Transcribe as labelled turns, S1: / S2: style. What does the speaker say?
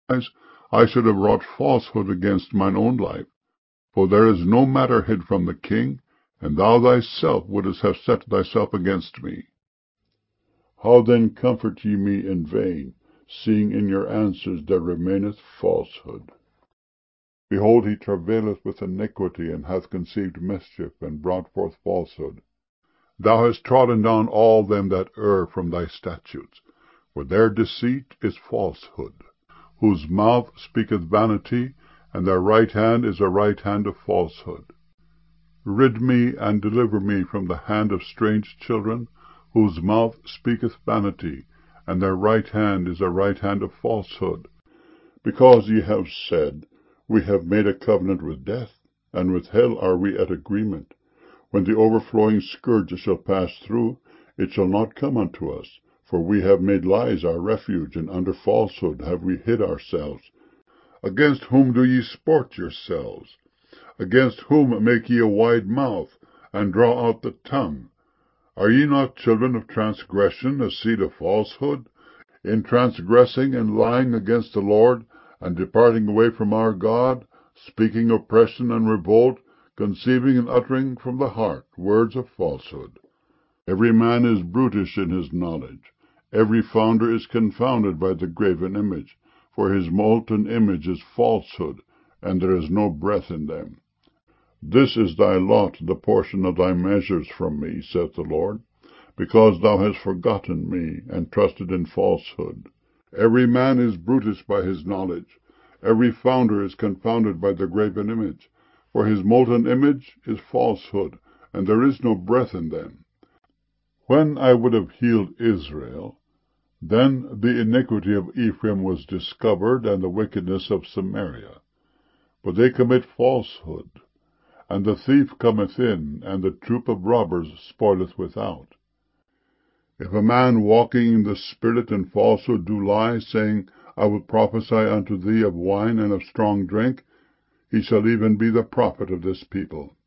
S1: otherwise I should have wrought falsehood against mine own life. For there is no matter hid from the king, and thou thyself wouldest have set thyself against me. How then comfort ye me in vain, seeing in your answers there remaineth falsehood? Behold, he travaileth with iniquity, and hath conceived mischief, and brought forth falsehood. Thou hast trodden down all them that err from thy statutes, for their deceit is falsehood, whose mouth speaketh vanity, and their right hand is a right hand of falsehood. Rid me and deliver me from the hand of strange children, whose mouth speaketh vanity, and their right hand is a right hand of falsehood. Because ye have said, We have made a covenant with death, and with hell are we at agreement. When the overflowing scourge shall pass through, it shall not come unto us. For we have made lies our refuge, and under falsehood have we hid ourselves. Against whom do ye sport yourselves? Against whom make ye a wide mouth, and draw out the tongue? Are ye not children of transgression, a seed of falsehood? In transgressing and lying against the Lord, and departing away from our God, speaking oppression and revolt, conceiving and uttering from the heart words of falsehood. Every man is brutish in his knowledge. Every founder is confounded by the graven image. For his molten image is falsehood, and there is no breath in them. This is thy lot, the portion of thy measures from me, saith the Lord, because thou hast forgotten me, and trusted in falsehood. Every man is brutish by his knowledge. Every founder is confounded by the graven image. For his molten image is falsehood, and there is no breath in them. When I would have healed Israel, then the iniquity of Ephraim was discovered, and the wickedness of Samaria. But they commit falsehood, and the thief cometh in, and the troop of robbers spoileth without. If a man walking in the Spirit and falsehood do lie, saying, I will prophesy unto thee of wine and of strong drink, he shall even be the prophet of this people.